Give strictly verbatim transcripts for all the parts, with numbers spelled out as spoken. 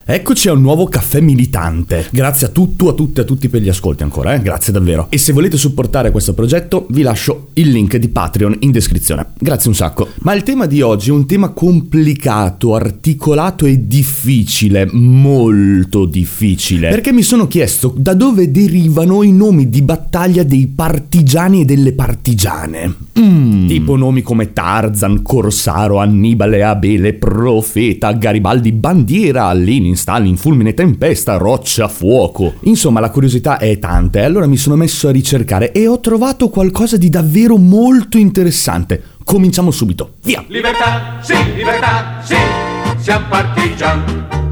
Eccoci a un nuovo caffè militante. Grazie a tutto, a tutti, a tutti per gli ascolti ancora, eh? Grazie davvero. E se volete supportare questo progetto, vi lascio il link di Patreon in descrizione. Grazie un sacco. Ma il tema di oggi è un tema complicato, articolato e difficile, molto difficile. Perché mi sono chiesto da dove derivano i nomi di battaglia dei partigiani e delle partigiane. Mm. Tipo nomi come Tarzan, Corsaro, Annibale, Abele, Profeta, Garibaldi, Bandiera, Lenin, Stalin, Fulmine, Tempesta, Roccia, Fuoco. Insomma, la curiosità è tanta e allora mi sono messo a ricercare e ho trovato qualcosa di davvero molto interessante. Cominciamo subito, via! Libertà, sì, libertà, sì, siamo partigiani.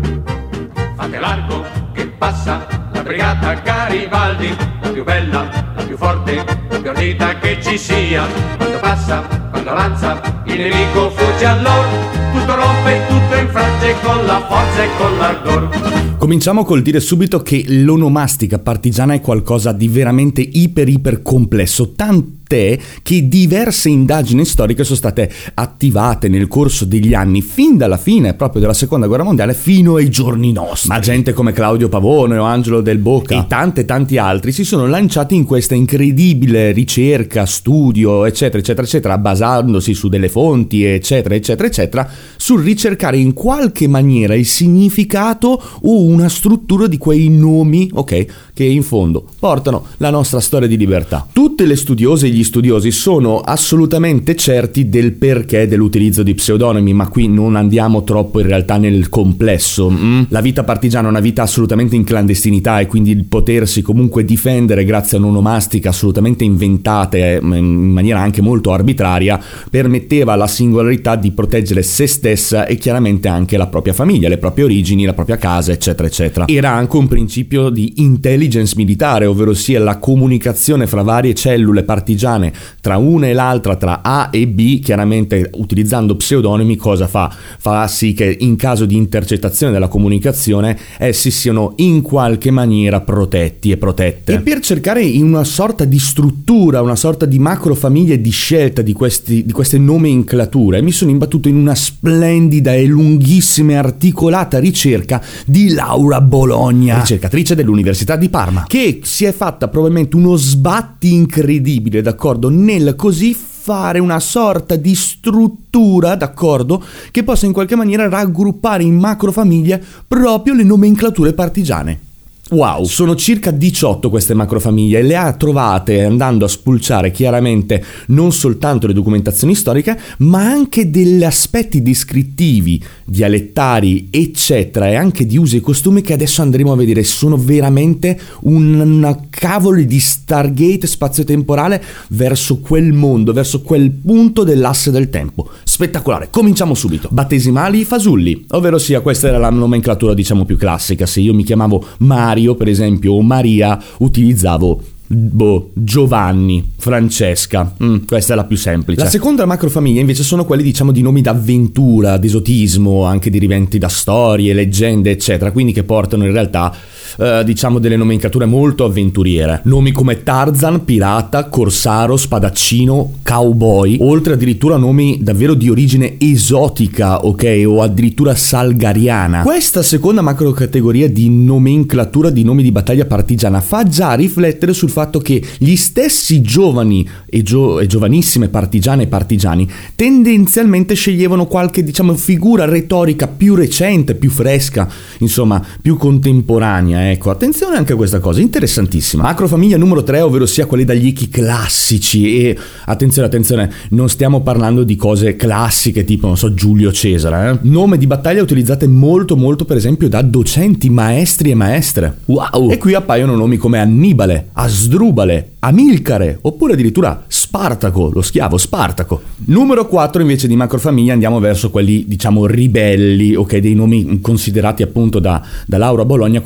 Fate largo che passa la brigata Garibaldi, la più bella, la più forte, la più ardita che ci sia. Quando passa, quando avanza, il nemico fugge all'or. Tutto rompe, tutto infrange con la forza e con l'ardor. Cominciamo col dire subito che l'onomastica partigiana è qualcosa di veramente iper iper complesso, tant'è che diverse indagini storiche sono state attivate nel corso degli anni, fin dalla fine proprio della seconda guerra mondiale fino ai giorni nostri. Ma gente come Claudio Pavone o Angelo Del Boca e tanti tanti altri si sono lanciati in questa incredibile ricerca, studio, eccetera eccetera eccetera, basandosi su delle fonti eccetera eccetera eccetera, sul ricercare in qualche maniera il significato o una struttura di quei nomi, ok, che in fondo portano la nostra storia di libertà. Tutte le studiose e gli studiosi sono assolutamente certi del perché dell'utilizzo di pseudonimi, ma qui non andiamo troppo in realtà nel complesso. Mm? La vita partigiana è una vita assolutamente in clandestinità e quindi il potersi comunque difendere grazie a un'onomastica assolutamente inventata in maniera anche molto arbitraria permetteva alla singolarità di proteggere se stessa e chiaramente anche la propria famiglia, le proprie origini, la propria casa, eccetera eccetera. Era anche un principio di intelligence militare, ovvero sia la comunicazione fra varie cellule partigiane tra una e l'altra, tra A e B, chiaramente utilizzando pseudonimi. Cosa fa? Fa sì che in caso di intercettazione della comunicazione essi siano in qualche maniera protetti e protette. E per cercare in una sorta di struttura, una sorta di macrofamiglia di scelta di, questi, di queste nomenclature, mi sono imbattuto in una splendida e lunghissima e articolata ricerca di Laura Bologna, ricercatrice dell'Università di Parma, che si è fatta probabilmente uno sbatti incredibile, d'accordo, nel così fare una sorta di struttura, d'accordo, che possa in qualche maniera raggruppare in macrofamiglie proprio le nomenclature partigiane. Wow, sono circa diciotto queste macrofamiglie e le ha trovate andando a spulciare chiaramente non soltanto le documentazioni storiche, ma anche degli aspetti descrittivi, dialettari, eccetera, e anche di usi e costumi che adesso andremo a vedere. Sono veramente una cavolo di Stargate spazio-temporale verso quel mondo, verso quel punto dell'asse del tempo. Spettacolare, cominciamo subito. Battesimali fasulli, ovvero sia questa era la nomenclatura diciamo più classica. Se io mi chiamavo Mario per esempio o Maria, utilizzavo boh, Giovanni, Francesca, mm, questa è la più semplice. La seconda macrofamiglia invece sono quelli diciamo di nomi d'avventura, d'esotismo, anche deriventi da storie, leggende eccetera, quindi che portano in realtà eh, diciamo delle nomenclature molto avventuriere. Nomi come Tarzan, pirata, corsaro, spadaccino, cowboy, oltre addirittura nomi davvero di origine esotica, ok, o addirittura salgariana. Questa seconda macrocategoria di nomenclatura di nomi di battaglia partigiana fa già riflettere sul fatto che gli stessi giovani e, gio- e giovanissime partigiane e partigiani tendenzialmente sceglievano qualche diciamo figura retorica più recente, più fresca, insomma più contemporanea. Ecco, attenzione anche a questa cosa, interessantissima. Macrofamiglia numero tre, ovvero sia quelli dagli ichi classici. E attenzione, attenzione, non stiamo parlando di cose classiche tipo, non so, Giulio Cesare, eh? Nome di battaglia utilizzate molto molto per esempio da docenti, maestri e maestre. Wow! E qui appaiono nomi come Annibale, Asdrubale, Amilcare, oppure addirittura Spartaco, lo schiavo Spartaco. Numero quattro invece di macrofamiglia andiamo verso quelli diciamo ribelli, ok, dei nomi considerati appunto da, da Laura Bologna come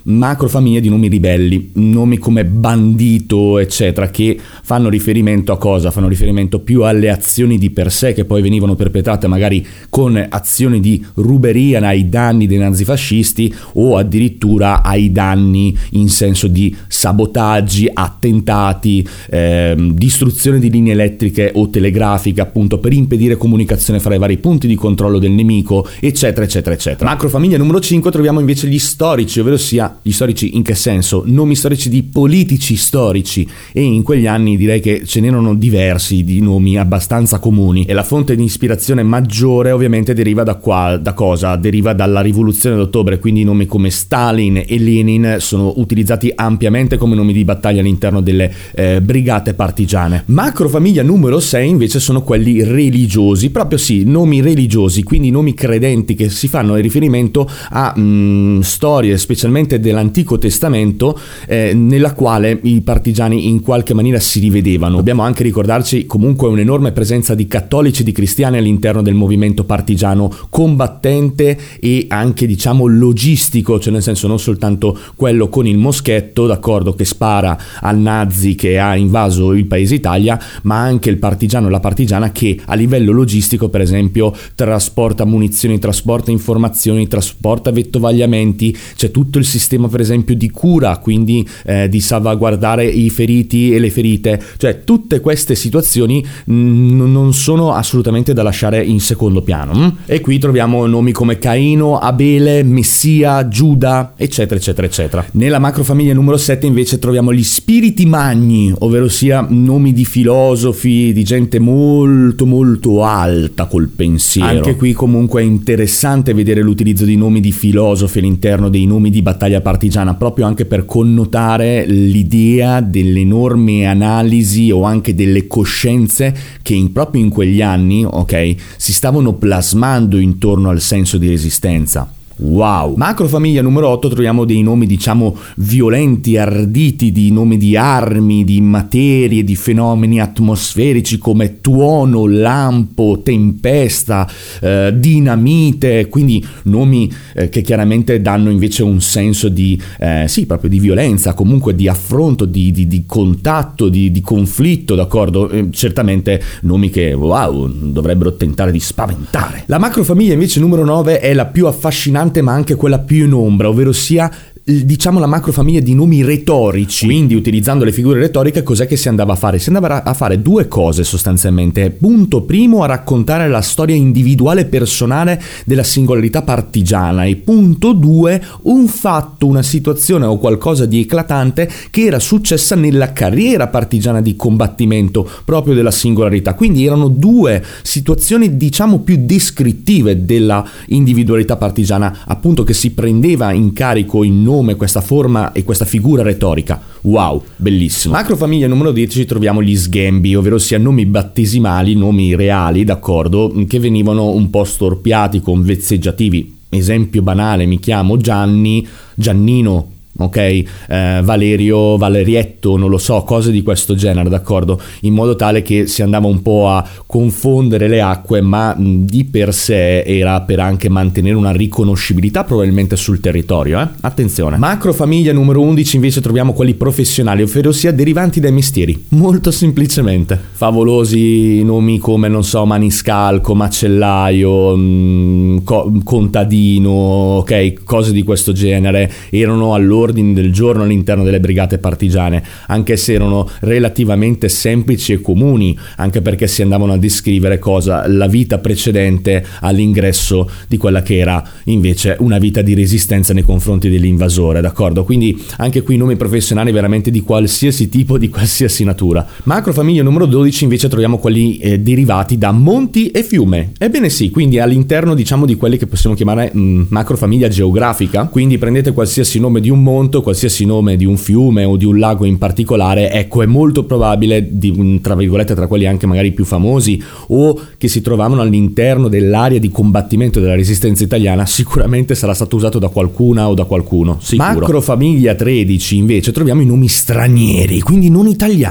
macrofamiglia di nomi ribelli, nomi come bandito eccetera, che fanno riferimento a cosa? Fanno riferimento più alle azioni di per sé, che poi venivano perpetrate magari con azioni di ruberia ai danni dei nazifascisti, o addirittura ai danni in senso di sabotaggi, attentati, ehm, distruzione di linee elettriche o telegrafiche, appunto per impedire comunicazione fra i vari punti di controllo del nemico, eccetera eccetera eccetera. Macrofamiglia numero cinque troviamo invece gli storici, ovvero sia gli storici in che senso? Nomi storici di politici storici, e in quegli anni direi che ce n'erano diversi di nomi abbastanza comuni, e la fonte di ispirazione maggiore ovviamente deriva da qua, da cosa? Deriva dalla rivoluzione d'ottobre, quindi nomi come Stalin e Lenin sono utilizzati ampiamente come nomi di battaglia all'interno delle eh, brigate partigiane. Macrofamiglia numero sei invece sono quelli religiosi, proprio sì, nomi religiosi, quindi nomi credenti che si fanno riferimento a mh, storie specialmente dell'Antico Testamento eh, nella quale i partigiani in qualche maniera si rivedevano. Dobbiamo anche ricordarci comunque un'enorme presenza di cattolici e di cristiani all'interno del movimento partigiano combattente e anche diciamo logistico, cioè nel senso non soltanto quello con il moschetto, d'accordo, che spara al nazi che ha invaso il paese Italia, ma anche il partigiano e la partigiana che a livello logistico per esempio trasporta munizioni, trasporta informazioni, trasporta vettovagliamenti, c'è tutto il sistema per esempio di cura, quindi eh, di salvaguardare i feriti e le ferite, cioè tutte queste situazioni mh, non sono assolutamente da lasciare in secondo piano. Mh? E qui troviamo nomi come Caino, Abele, Messia, Giuda, eccetera eccetera eccetera. Nella macrofamiglia numero sette invece troviamo gli spiriti magni, ovvero sia nomi di filosofi, di gente molto molto alta col pensiero. Anche qui comunque è interessante vedere l'utilizzo di nomi di filosofi all'interno dei nomi di battaglia partigiana, proprio anche per connotare l'idea dell'enorme analisi o anche delle coscienze che in, proprio in quegli anni, ok, si stavano plasmando intorno al senso di resistenza. Wow! Macrofamiglia numero otto troviamo dei nomi diciamo violenti, arditi, di nomi di armi, di materie, di fenomeni atmosferici come tuono, lampo, tempesta, eh, dinamite, quindi nomi eh, che chiaramente danno invece un senso di eh, sì, proprio di violenza, comunque di affronto, di, di, di contatto, di, di conflitto, d'accordo? Eh, certamente nomi che wow, dovrebbero tentare di spaventare. La macrofamiglia invece numero nove è la più affascinante ma anche quella più in ombra, ovvero sia diciamo la macrofamiglia di nomi retorici. Quindi utilizzando le figure retoriche cos'è che si andava a fare? Si andava a fare due cose sostanzialmente. Punto primo, a raccontare la storia individuale personale della singolarità partigiana, e punto due, un fatto, una situazione o qualcosa di eclatante che era successa nella carriera partigiana di combattimento proprio della singolarità. Quindi erano due situazioni diciamo più descrittive della individualità partigiana, appunto, che si prendeva in carico in nome questa forma e questa figura retorica. Wow, bellissimo. Macrofamiglia numero dieci troviamo gli sghembi, ovvero sia nomi battesimali, nomi reali, d'accordo, che venivano un po' storpiati con vezzeggiativi. Esempio banale, mi chiamo Gianni, Giannino, ok, eh, Valerio, Valerietto, non lo so, cose di questo genere, d'accordo, in modo tale che si andava un po' a confondere le acque, ma mh, di per sé era per anche mantenere una riconoscibilità probabilmente sul territorio, eh? Attenzione. Macrofamiglia numero undici invece troviamo quelli professionali, ovvero sia derivanti dai mestieri, molto semplicemente. Favolosi nomi come, non so, maniscalco, macellaio, mh, co- contadino, ok, cose di questo genere, erano all'ordine del giorno all'interno delle brigate partigiane, anche se erano relativamente semplici e comuni, anche perché si andavano a descrivere cosa? La vita precedente all'ingresso di quella che era invece una vita di resistenza nei confronti dell'invasore, d'accordo? Quindi anche qui nomi professionali veramente di qualsiasi tipo, di qualsiasi natura. Macrofamiglia numero dodici invece troviamo quelli eh, derivati da monti e fiume. Ebbene sì, quindi all'interno diciamo di quelli che possiamo chiamare mh, macrofamiglia geografica, quindi prendete qualsiasi nome di un monte, qualsiasi nome di un fiume o di un lago in particolare, ecco, è molto probabile, di, tra virgolette, tra quelli anche magari più famosi o che si trovavano all'interno dell'area di combattimento della resistenza italiana, sicuramente sarà stato usato da qualcuna o da qualcuno, sicuro. Macrofamiglia tredici invece troviamo i nomi stranieri, quindi non italiani.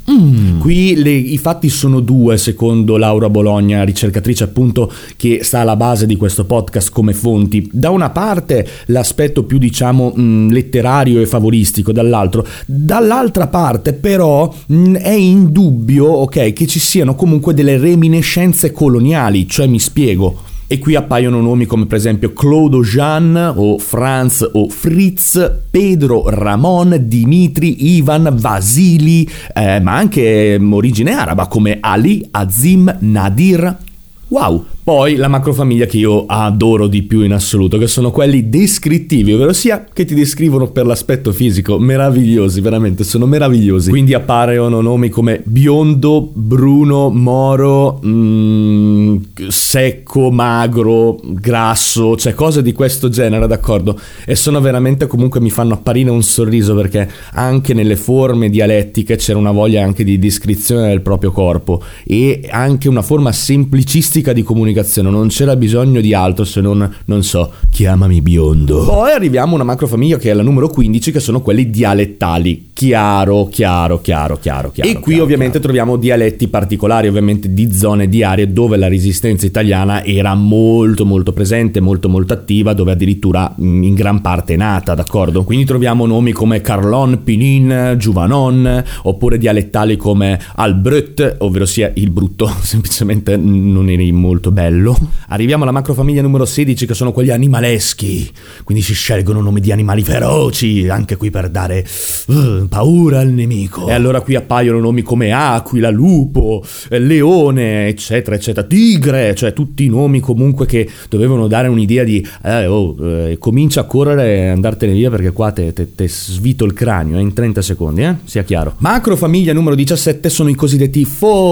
Mm. Qui le, i fatti sono due, secondo Laura Bologna, ricercatrice appunto che sta alla base di questo podcast come fonti. Da una parte l'aspetto più diciamo mh, letterario e favoristico, dall'altro dall'altra parte però mh, è indubbio, ok, che ci siano comunque delle reminiscenze coloniali, cioè mi spiego. E qui appaiono nomi come per esempio Claude Jean o Franz o Fritz, Pedro, Ramon, Dimitri, Ivan, Vasili, eh, ma anche origine araba come Ali, Azim, Nadir. Wow! Poi la macrofamiglia che io adoro di più in assoluto, che sono quelli descrittivi, ovvero sia che ti descrivono per l'aspetto fisico, meravigliosi, veramente, sono meravigliosi. Quindi appaiono nomi come biondo, bruno, moro, mm, secco, magro, grasso, cioè cose di questo genere, d'accordo? E sono veramente, comunque mi fanno apparire un sorriso, perché anche nelle forme dialettiche c'era una voglia anche di descrizione del proprio corpo e anche una forma semplicistica di comunicazione. Non c'era bisogno di altro se non, non so, chiamami biondo. Poi arriviamo a una macrofamiglia che è la numero quindici, che sono quelli dialettali. Chiaro, chiaro, chiaro, chiaro, chiaro. E qui chiaro, ovviamente chiaro. Troviamo dialetti particolari, ovviamente di zone, di aree dove la resistenza italiana era molto molto presente, molto molto attiva, dove addirittura in gran parte è nata, d'accordo? Quindi troviamo nomi come Carlon, Pinin, Giuvanon, oppure dialettali come Albrecht, ovvero sia il brutto, semplicemente non eri molto bello. Arriviamo alla macrofamiglia numero sedici, che sono quelli animaleschi, quindi si scelgono nomi di animali feroci, anche qui per dare uh, paura al nemico. E allora qui appaiono nomi come aquila, lupo, leone, eccetera eccetera, tigre, cioè tutti i nomi comunque che dovevano dare un'idea di eh, oh, eh, comincia a correre e andartene via, perché qua te, te, te svito il cranio eh, in trenta secondi, eh? Sia chiaro. Macrofamiglia numero diciassette sono i cosiddetti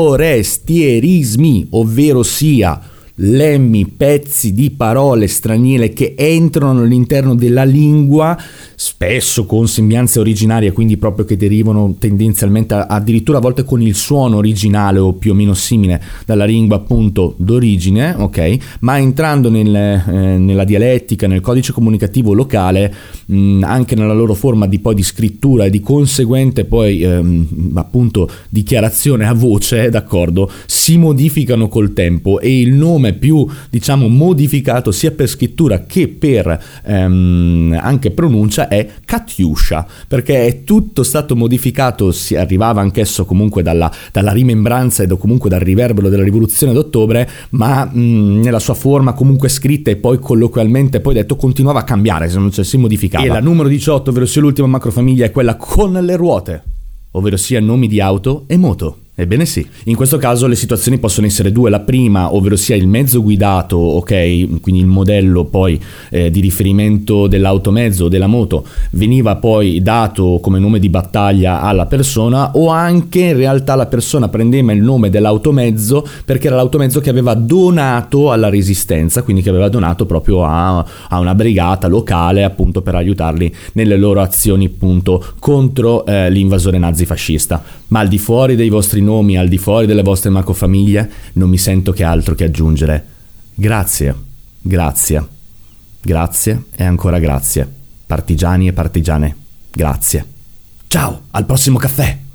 forestierismi, ovvero sia lemmi, pezzi di parole straniere che entrano all'interno della lingua, spesso con sembianze originarie, quindi proprio che derivano tendenzialmente addirittura a volte con il suono originale o più o meno simile dalla lingua appunto d'origine, ok? Ma entrando nel, eh, nella dialettica, nel codice comunicativo locale, mh, anche nella loro forma di poi di scrittura e di conseguente poi ehm, appunto dichiarazione a voce, d'accordo, si modificano col tempo e il nome più diciamo modificato sia per scrittura che per ehm, anche pronuncia è Katiuscia, perché è tutto stato modificato, si arrivava anch'esso comunque dalla, dalla rimembranza e comunque dal riverbero della rivoluzione d'ottobre, ma mh, nella sua forma comunque scritta e poi colloquialmente poi detto continuava a cambiare, cioè si modificava. E la numero diciotto, ovvero sia l'ultima macrofamiglia, è quella con le ruote, ovvero sia nomi di auto e moto. Ebbene sì, in questo caso le situazioni possono essere due. La prima, ovvero sia il mezzo guidato, ok, quindi il modello poi eh, di riferimento dell'automezzo o della moto veniva poi dato come nome di battaglia alla persona, o anche in realtà la persona prendeva il nome dell'automezzo perché era l'automezzo che aveva donato alla resistenza, quindi che aveva donato proprio a, a una brigata locale appunto per aiutarli nelle loro azioni appunto contro eh, l'invasore nazifascista. Ma al di fuori dei vostri nomi, al di fuori delle vostre macrofamiglie, non mi sento che altro che aggiungere grazie, grazie, grazie e ancora grazie, partigiani e partigiane, grazie. Ciao, al prossimo caffè!